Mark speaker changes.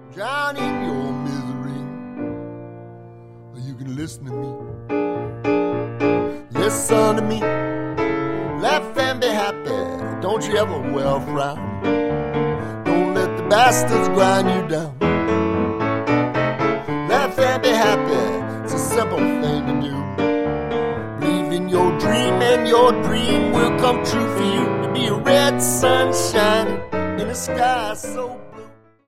Speaker 1: drown in your misery, or you can listen to me. Listen to me, laugh and be happy. Don't you ever wear a frown. Don't let the bastards grind you down. Laugh and be happy, it's a simple thing to do. Believe in your dream and your dream will come true for you. To be a red sun shining in a sky so